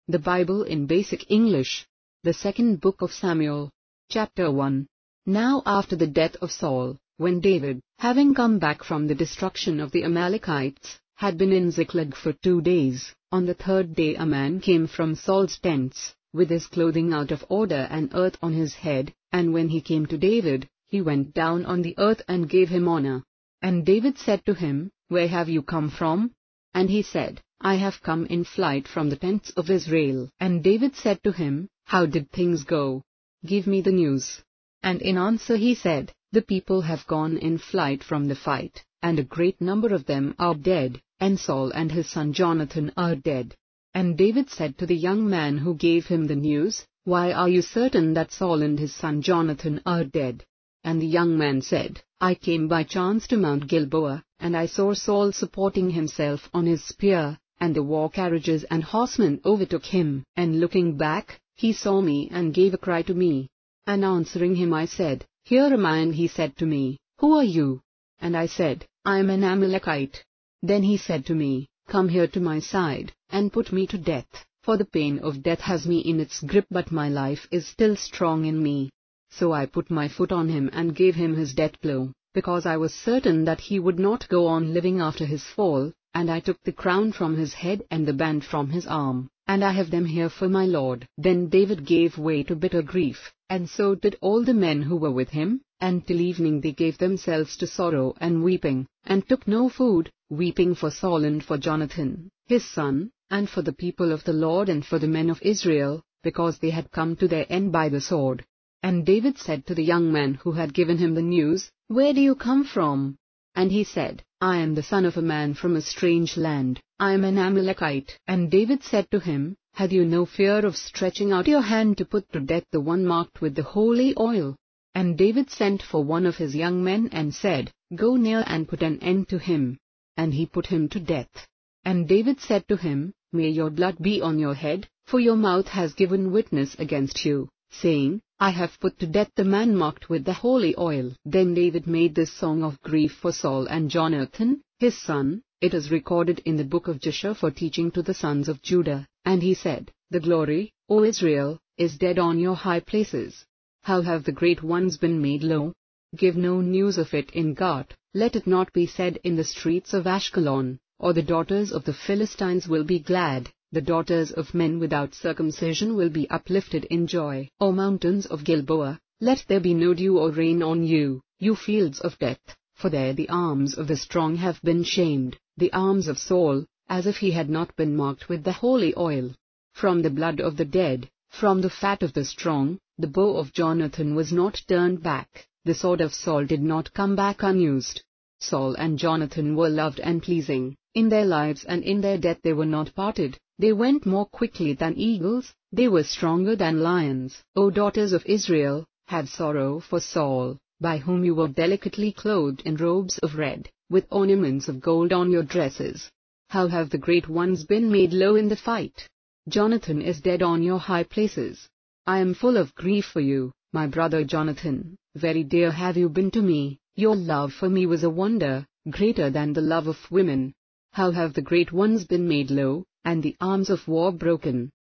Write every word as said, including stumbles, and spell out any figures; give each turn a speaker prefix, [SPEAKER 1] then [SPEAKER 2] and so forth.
[SPEAKER 1] The Bible in Basic English. The Second Book of Samuel. Chapter one. Now after the death of Saul, when David, having come back from the destruction of the Amalekites, had been in Ziklag for two days, on the third day a man came from Saul's tents, with his clothing out of order and earth on his head, and when he came to David, he went down on the earth and gave him honor. And David said to him, Where have you come from? And he said, I have come in flight from the tents of Israel. And David said to him, How did things go? Give me the news. And in answer he said, The people have gone in flight from the fight, and a great number of them are dead, and Saul and his son Jonathan are dead. And David said to the young man who gave him the news, Why are you certain that Saul and his son Jonathan are dead? And the young man said, I came by chance to Mount Gilboa, and I saw Saul supporting himself on his spear, and the war carriages and horsemen overtook him, and looking back, he saw me and gave a cry to me. And answering him I said, Here am I. And he said to me, Who are you? And I said, I am an Amalekite. Then he said to me, Come here to my side, and put me to death, for the pain of death has me in its grip, but my life is still strong in me. So I put my foot on him and gave him his death blow, because I was certain that he would not go on living after his fall, and I took the crown from his head and the band from his arm, and I have them here for my lord. Then David gave way to bitter grief, and so did all the men who were with him, and till evening they gave themselves to sorrow and weeping, and took no food, weeping for Saul and for Jonathan, his son, and for the people of the Lord and for the men of Israel, because they had come to their end by the sword. And David said to the young man who had given him the news, Where do you come from? And he said, I am the son of a man from a strange land, I am an Amalekite. And David said to him, Have you no fear of stretching out your hand to put to death the one marked with the holy oil? And David sent for one of his young men and said, Go near and put an end to him. And he put him to death. And David said to him, May your blood be on your head, for your mouth has given witness against you, saying, I have put to death the man marked with the holy oil. Then David made this song of grief for Saul and Jonathan, his son. It is recorded in the book of Joshua for teaching to the sons of Judah. And he said, The glory, O Israel, is dead on your high places. How have the great ones been made low? Give no news of it in Gath, let it not be said in the streets of Ashkelon, or the daughters of the Philistines will be glad. The daughters of men without circumcision will be uplifted in joy. O mountains of Gilboa, let there be no dew or rain on you, you fields of death, for there the arms of the strong have been shamed, the arms of Saul, as if he had not been marked with the holy oil. From the blood of the dead, from the fat of the strong, the bow of Jonathan was not turned back, the sword of Saul did not come back unused. Saul and Jonathan were loved and pleasing, in their lives and in their death they were not parted. They went more quickly than eagles, they were stronger than lions. O daughters of Israel, have sorrow for Saul, by whom you were delicately clothed in robes of red, with ornaments of gold on your dresses. How have the great ones been made low in the fight? Jonathan is dead on your high places. I am full of grief for you, my brother Jonathan. Very dear have you been to me, your love for me was a wonder, greater than the love of women. How have the great ones been made low, and the arms of war broken?